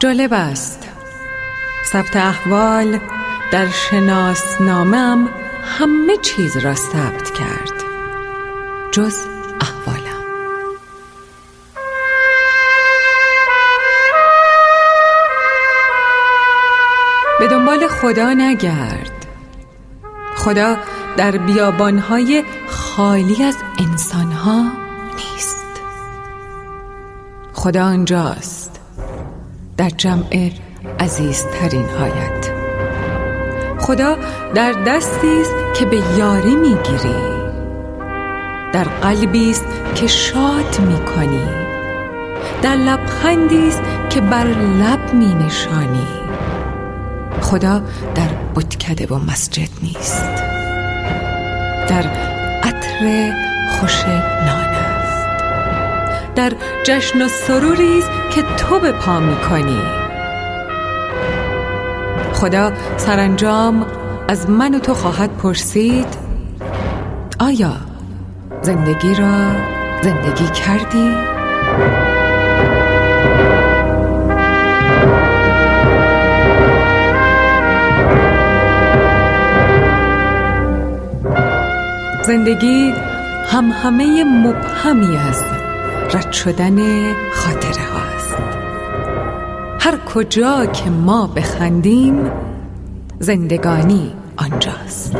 جالب است، ثبت احوال در شناسنامه‌ام همه چیز را ثبت کرد جز احوالم. به دنبال خدا نگرد. خدا در بیابان‌های خالی از انسان‌ها نیست. خدا آنجاست، در جمع عزیزترین هایت. خدا در دستی است که به یاری میگیری، در قلبی است که شاد میکنی، در لبخندی است که بر لب مینشانی. خدا در بتکده و مسجد نیست، در عطر خوش نان است، در جشن و سروری است که تو به پا میکنی. خدا سرانجام از من و تو خواهد پرسید: آیا زندگی را زندگی کردی؟ زندگی همه مبهمی از رد شدن خاطره هاست. هر کجا که ما بخندیم زندگانی آنجاست.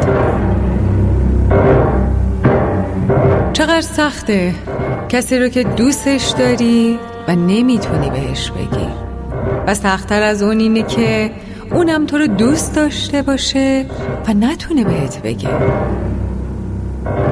چقدر سخته کسی رو که دوستش داری و نمیتونی بهش بگی، و سخت‌تر از اون اینه که اونم تو رو دوست داشته باشه و نتونه بهت بگه.